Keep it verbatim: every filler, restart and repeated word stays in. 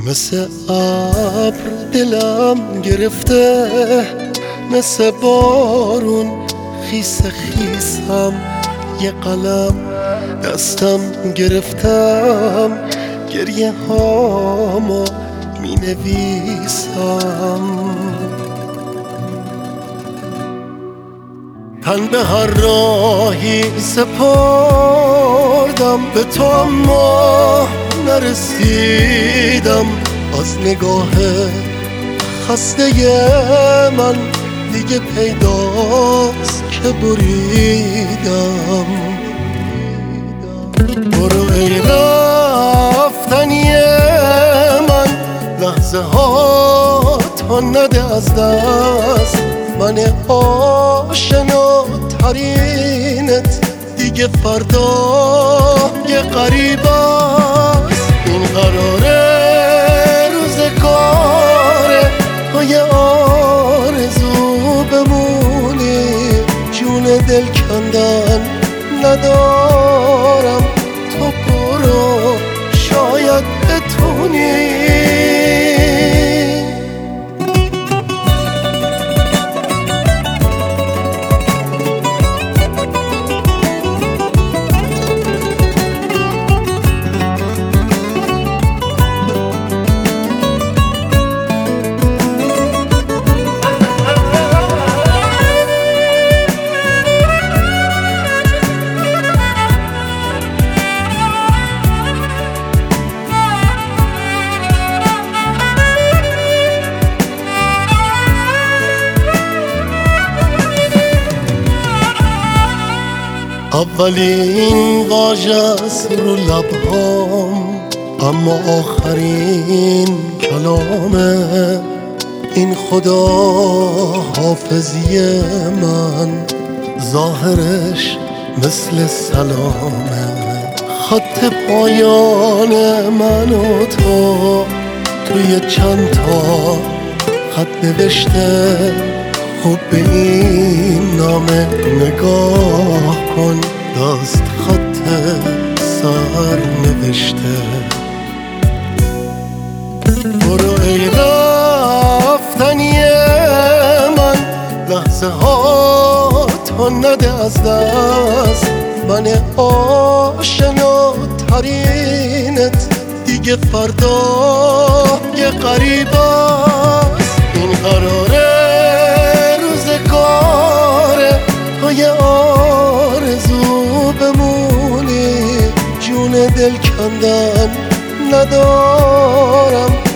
مثل ابر دلم گرفته، مثل بارون خیس خیسم، یه قلم دستم گرفتم، گریه هامو می نویسم. تن به هر راهی سپردم به تو، اما نرسیدم. از نگاه خسته من دیگه پیداست که بریدم. برو ای رفتنی من، لحظه ها تا نده از دست. من آشنا ترینت دیگه فردا یه غریب است. این قراره روزگاره تو یه آرزو بمونی، جون دل کندن ندارم، تو برو شاید بتونی. اولین واژه‌ست رو لبهام، اما آخرین کلامه. این خدا حافظی من، ظاهرش مثل سلامه. خط پایان من و تو توی چند تا خط نوشته. خب به این نامه نگاه کن، دست خط سر نوشته. برو ای رفتنی من، لحظه ها تا نده از دست. من آشنا ترینت دیگه فردا یه غریب است. این قراره روزگاره تو یه آرزو بمونی، جون دل کندن ندارم،